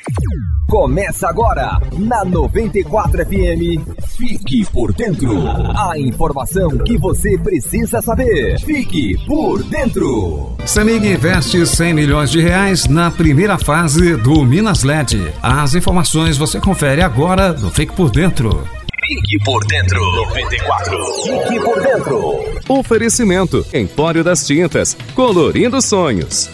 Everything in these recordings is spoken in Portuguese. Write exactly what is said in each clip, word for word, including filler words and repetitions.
Começa agora, na noventa e quatro F M, Fique por Dentro. A informação que você precisa saber. Fique por Dentro. CEMIG investe cem milhões de reais na primeira fase do Minas L E D. As informações você confere agora no Fique por Dentro. Fique por Dentro. noventa e quatro. Fique por Dentro. Oferecimento: Empório das Tintas, colorindo sonhos.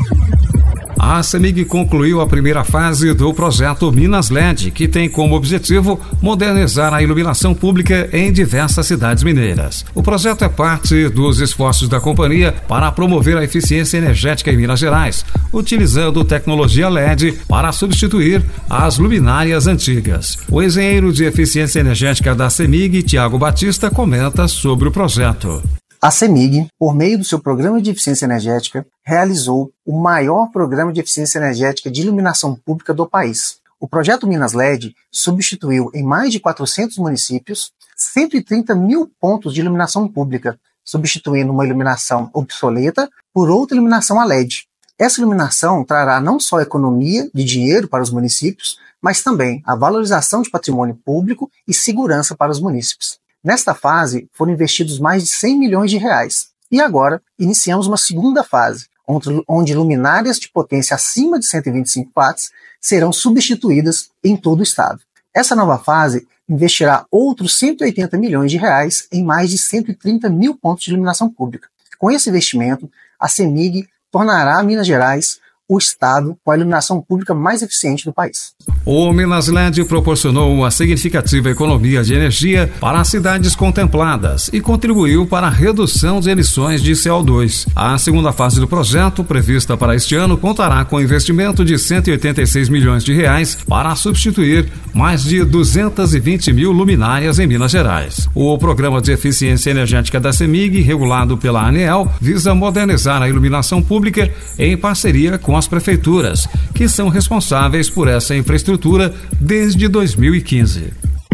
A CEMIG concluiu a primeira fase do projeto Minas L E D, que tem como objetivo modernizar a iluminação pública em diversas cidades mineiras. O projeto é parte dos esforços da companhia para promover a eficiência energética em Minas Gerais, utilizando tecnologia L E D para substituir as luminárias antigas. O engenheiro de eficiência energética da CEMIG, Tiago Batista, comenta sobre o projeto. A CEMIG, por meio do seu Programa de Eficiência Energética, realizou o maior programa de eficiência energética de iluminação pública do país. O projeto Minas L E D substituiu em mais de quatrocentos municípios cento e trinta mil pontos de iluminação pública, substituindo uma iluminação obsoleta por outra iluminação a L E D. Essa iluminação trará não só economia de dinheiro para os municípios, mas também a valorização de patrimônio público e segurança para os munícipes. Nesta fase, foram investidos mais de cem milhões de reais. E agora, iniciamos uma segunda fase, onde luminárias de potência acima de cento e vinte e cinco watts serão substituídas em todo o estado. Essa nova fase investirá outros cento e oitenta milhões de reais em mais de cento e trinta mil pontos de iluminação pública. Com esse investimento, a CEMIG tornará Minas Gerais o estado com a iluminação pública mais eficiente do país. O Minas L E D proporcionou uma significativa economia de energia para as cidades contempladas e contribuiu para a redução de emissões de C O dois. A segunda fase do projeto, prevista para este ano, contará com investimento de cento e oitenta e seis milhões de reais para substituir mais de duzentas e vinte mil luminárias em Minas Gerais. O Programa de Eficiência Energética da CEMIG, regulado pela ANEEL, visa modernizar a iluminação pública em parceria com as prefeituras, que são responsáveis por essa infraestrutura desde dois mil e quinze.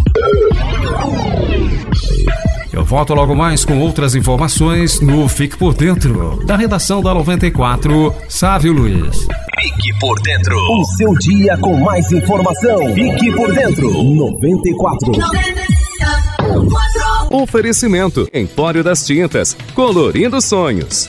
Eu volto logo mais com outras informações no Fique por Dentro, da redação da noventa e quatro, Sávio Luiz. Fique por Dentro. O seu dia com mais informação. Fique por Dentro. noventa e quatro. Oferecimento: Empório das Tintas, colorindo sonhos.